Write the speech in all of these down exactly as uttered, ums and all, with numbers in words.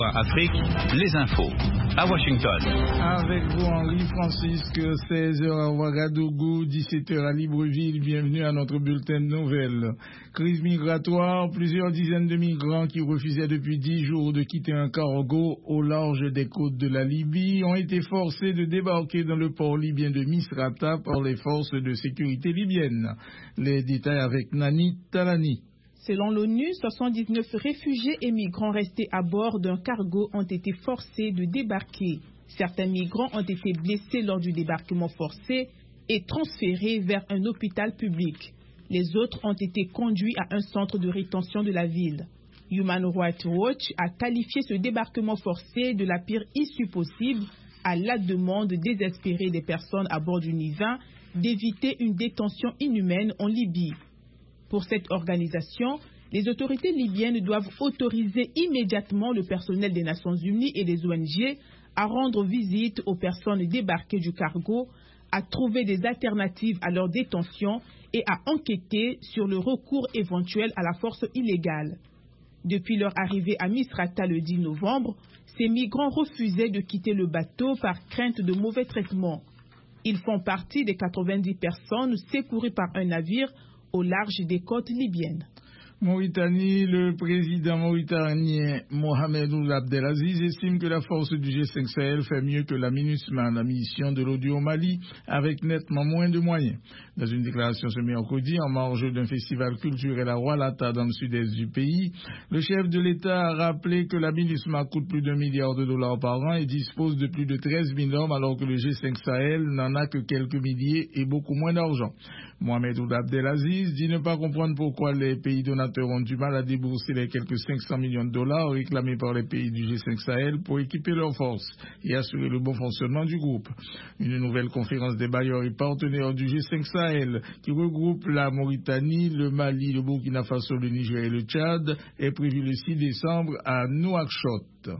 Afrique, les infos. À Washington. Avec vous, Henri Francisque, seize heures à Ouagadougou, dix-sept heures à Libreville. Bienvenue à notre bulletin de nouvelles. Crise migratoire, plusieurs dizaines de migrants qui refusaient depuis dix jours de quitter un cargo au large des côtes de la Libye ont été forcés de débarquer dans le port libyen de Misrata par les forces de sécurité libyennes. Les détails avec Nani Talani. Selon l'ONU, soixante-dix-neuf réfugiés et migrants restés à bord d'un cargo ont été forcés de débarquer. Certains migrants ont été blessés lors du débarquement forcé et transférés vers un hôpital public. Les autres ont été conduits à un centre de rétention de la ville. Human Rights Watch a qualifié ce débarquement forcé de la pire issue possible à la demande désespérée des personnes à bord du Niva d'éviter une détention inhumaine en Libye. Pour cette organisation, les autorités libyennes doivent autoriser immédiatement le personnel des Nations Unies et des O N G à rendre visite aux personnes débarquées du cargo, à trouver des alternatives à leur détention et à enquêter sur le recours éventuel à la force illégale. Depuis leur arrivée à Misrata le dix novembre, ces migrants refusaient de quitter le bateau par crainte de mauvais traitements. Ils font partie des quatre-vingt-dix personnes secourues par un navire au large des côtes libyennes. Mauritanie, le président mauritanien Mohamed Ould Abdelaziz estime que la force du G cinq Sahel fait mieux que la MINUSMA, la mission de l'ONU au Mali, avec nettement moins de moyens. Dans une déclaration ce mercredi, en marge d'un festival culturel à Oualata dans le sud-est du pays, le chef de l'État a rappelé que la MINUSMA coûte plus d'un milliard de dollars par an et dispose de plus de treize mille hommes, alors que le G cinq Sahel n'en a que quelques milliers et beaucoup moins d'argent. Mohamed Ould Abdelaziz dit ne pas comprendre pourquoi les pays donateurs ont du mal à débourser les quelques cinq cents millions de dollars réclamés par les pays du G cinq Sahel pour équiper leurs forces et assurer le bon fonctionnement du groupe. Une nouvelle conférence des bailleurs et partenaires du G cinq Sahel qui regroupe la Mauritanie, le Mali, le Burkina Faso, le Niger et le Tchad est prévue le six décembre à Nouakchott.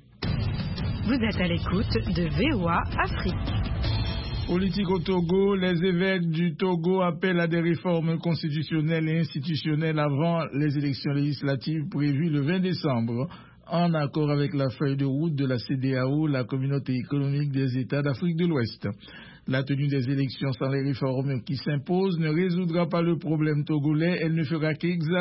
Vous êtes à l'écoute de V O A Afrique. Politique au Togo, les évêques du Togo appellent à des réformes constitutionnelles et institutionnelles avant les élections législatives prévues le vingt décembre, en accord avec la feuille de route de la C E D E A O, la communauté économique des États d'Afrique de l'Ouest. La tenue des élections sans les réformes qui s'imposent ne résoudra pas le problème togolais, elle ne fera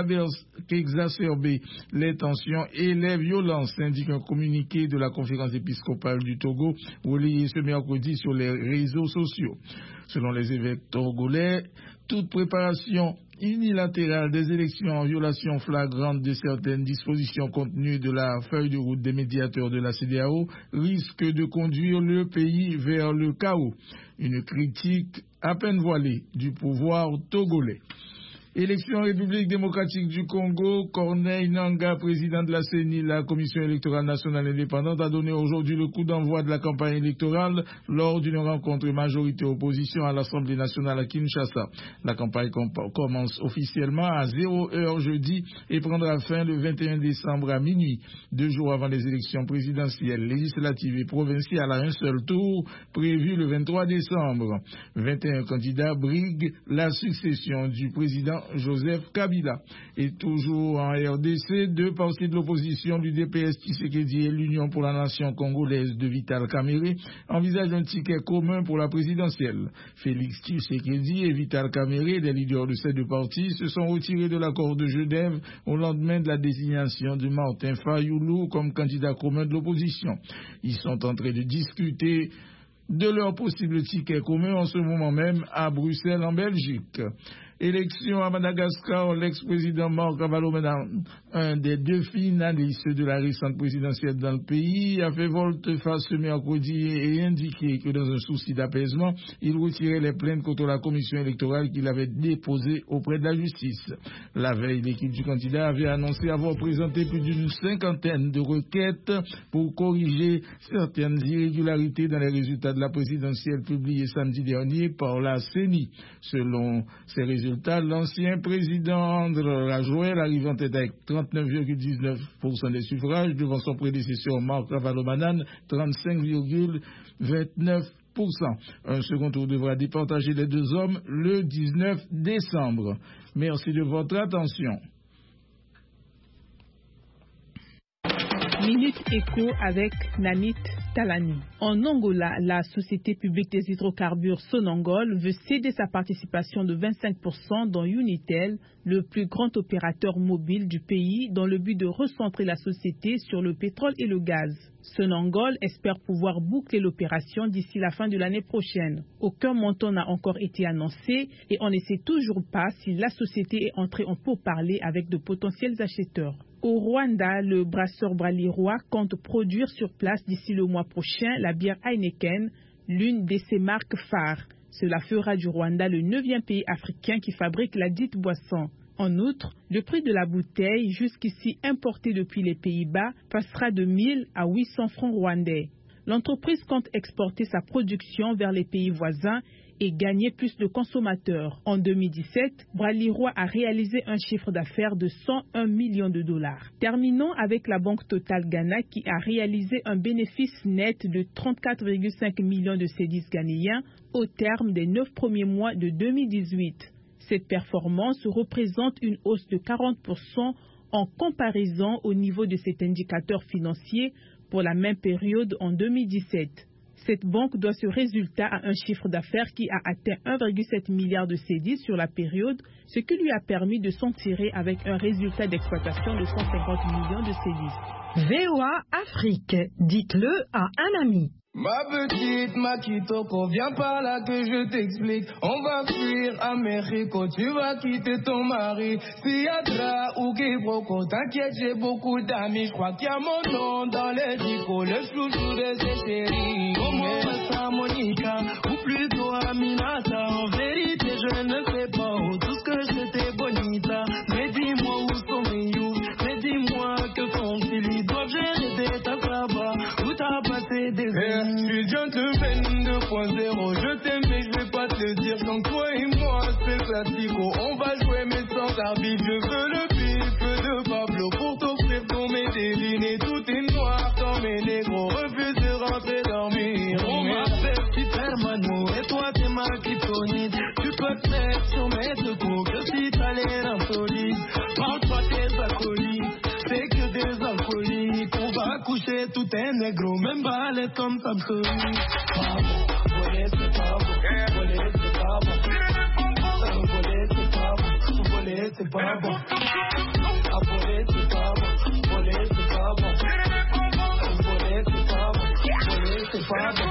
qu'exacerber les tensions et les violences, indique un communiqué de la conférence épiscopale du Togo, relayé ce mercredi sur les réseaux sociaux. Selon les évêques togolais, toute préparation unilatérale des élections en violation flagrante de certaines dispositions contenues de la feuille de route des médiateurs de la C E D E A O risque de conduire le pays vers le chaos. Une critique à peine voilée du pouvoir togolais. Élection République démocratique du Congo, Corneille Nangaa, président de la C E N I, la Commission électorale nationale indépendante, a donné aujourd'hui le coup d'envoi de la campagne électorale lors d'une rencontre majorité-opposition à l'Assemblée nationale à Kinshasa. La campagne commence officiellement à zéro heure jeudi et prendra fin le vingt et un décembre à minuit, deux jours avant les élections présidentielles, législatives et provinciales à un seul tour, prévu le vingt-trois décembre. vingt et un candidats briguent la succession du président Joseph Kabila. Et toujours en R D C, deux partis de l'opposition du D P S Tshisekedi et l'Union pour la nation congolaise de Vital Kamerhe envisagent un ticket commun pour la présidentielle. Félix Tshisekedi et Vital Kamerhe, les leaders de ces deux partis, se sont retirés de l'accord de Genève au lendemain de la désignation de Martin Fayoulou comme candidat commun de l'opposition. Ils sont en train de discuter de leur possible ticket commun en ce moment même à Bruxelles en Belgique. Élection à Madagascar, l'ex-président Marc Ravalomanane, un des deux finalistes de la récente présidentielle dans le pays, a fait volte-face ce mercredi et indiqué que dans un souci d'apaisement, il retirait les plaintes contre la commission électorale qu'il avait déposées auprès de la justice. La veille, l'équipe du candidat avait annoncé avoir présenté plus d'une cinquantaine de requêtes pour corriger certaines irrégularités dans les résultats de la présidentielle publiée samedi dernier par la C E N I. Selon ces résultats, l'ancien président André Rajoel arrive en tête avec trente-neuf virgule dix-neuf pour cent des suffrages devant son prédécesseur Marc Ravalomanane, trente-cinq virgule vingt-neuf pour cent. Un second tour devra départager les deux hommes le dix-neuf décembre. Merci de votre attention. Minute Éco avec Nanit Talani. En Angola, la société publique des hydrocarbures Sonangol veut céder sa participation de vingt-cinq pour cent dans Unitel, le plus grand opérateur mobile du pays, dans le but de recentrer la société sur le pétrole et le gaz. Sonangol espère pouvoir boucler l'opération d'ici la fin de l'année prochaine. Aucun montant n'a encore été annoncé et on ne sait toujours pas si la société est entrée en pourparlers avec de potentiels acheteurs. Au Rwanda, le brasseur Braliroy compte produire sur place d'ici le mois prochain la bière Heineken, l'une de ses marques phares. Cela fera du Rwanda le neuvième pays africain qui fabrique la dite boisson. En outre, le prix de la bouteille, jusqu'ici importée depuis les Pays-Bas, passera de mille à huit cents francs rwandais. L'entreprise compte exporter sa production vers les pays voisins et gagner plus de consommateurs. En deux mille dix-sept, Braliroy a réalisé un chiffre d'affaires de cent un millions de dollars. Terminons avec la Banque Total Ghana qui a réalisé un bénéfice net de trente-quatre virgule cinq millions de cédis ghanéens au terme des neuf premiers mois de deux mille dix-huit. Cette performance représente une hausse de quarante pour cent en comparaison au niveau de cet indicateur financier pour la même période en deux mille dix-sept. Cette banque doit ce résultat à un chiffre d'affaires qui a atteint un virgule sept milliard de cédis sur la période, ce qui lui a permis de s'en tirer avec un résultat d'exploitation de cent cinquante millions de cédis. V O A Afrique, dites-le à un ami. Ma petite Makitoko, viens par là que je t'explique. On va fuir Américo, tu vas quitter ton mari. Siadra ou Kibroko, t'inquiète, j'ai beaucoup d'amis. Je crois qu'il y a mon nom dans les dico, le chouchou de ses chéris. Comment ça, Monica, ou plutôt Aminata. En vérité, je ne sais pas où tout ce que j'étais bonita. Mais dis-moi où sont mes you, mais dis-moi que font-ils. Ils doivent gérer des tas là-bas, où t'as passé des années. Je suis gentleman deux point zéro, je t'aime mais je vais pas te le dire. Donc toi et moi c'est classico, on va jouer mais sans arbitre. Je veux le bif de Pablo pour t'offrir ton médéline. Et tout est noir dans mes négros, refuse de rentrer dormir. On m'appelle Supermano et toi t'es ma kryptonite. Tu peux te mettre sur mes deux coups que si t'as l'air insolite. Parle-toi tes acolytes, c'est que des alcooliques. On va coucher tout est négro, même balai comme ça. Pas bon, voler c'est pas bon, voler c'est pas bon, voler c'est pas bon, voler c'est pas bon, voler c'est pas bon, voler c'est pas bon, voler c'est pas bon, voler c'est pas bon,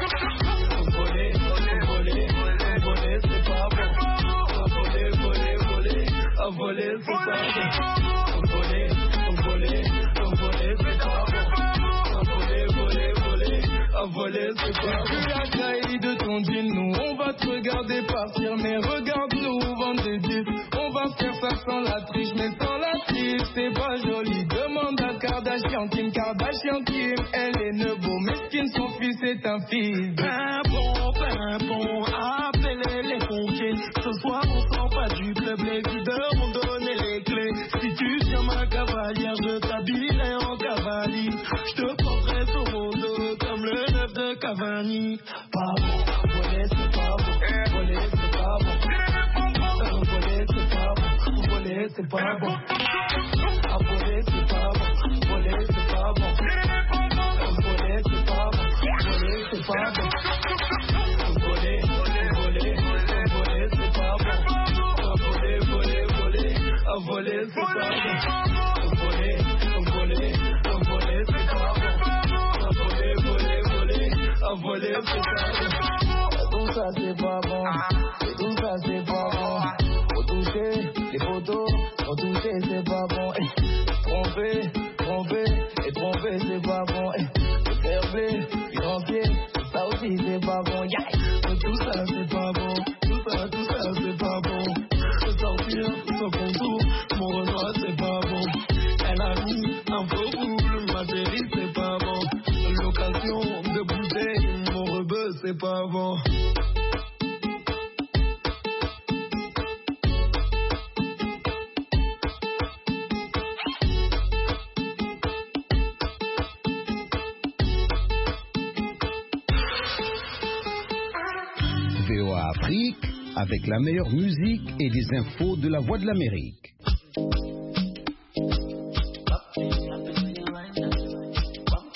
voler, voler, voler c'est pas bon, voler, voler, voler, voler c'est pas bon, voler, voler, voler c'est pas bon. Voler, c'est pas plus la taille de ton jean. Nous, on va te regarder partir, mais regarde-nous vendre des disques. On va faire ça sans la triche, mais sans la triche, c'est pas joli. Demande à Kardashian Kim, Kardashian Kim, elle est nebo, mesquine, son fils est un fils. Pimpon, pimpon, appelez les pompiers. Ce soir, on sent pas du club, les videurs m'ont donné les clés. Si tu viens ma cavalière, je t'habillerai en cavalier. Je te prendrai sur mon dos comme le de Cavani. Pas bon, voler c'est pas bon, voler c'est pas bon, voler c'est pas bon, voler c'est pas bon, voler c'est pas bon, voler c'est pas bon, voler c'est pas bon, voler c'est pas bon, voler, voler, voler c'est pas bon, voler, voler, voler, voler c'est pas bon, voler, voler, voler c'est pas bon. Voler, c'est pas bon. Tout ça c'est pas bon. Tout ça c'est pas bon. Faut toucher les photos, faut toucher c'est pas bon. Eh, tromper, tromper et tromper c'est pas bon. Eh, faire play, financier, ça aussi c'est pas bon. Yeah. Tout ça c'est pas bon. Tout ça, tout ça c'est pas bon. Se sortir sans contour, mon Renoir c'est pas bon. Elle a mis un faux boule, ma chérie c'est pas bon. L'occasion de bouger, mon rebeu c'est pas bon. V O A Afrique, avec la meilleure musique et les infos de la Voix de l'Amérique.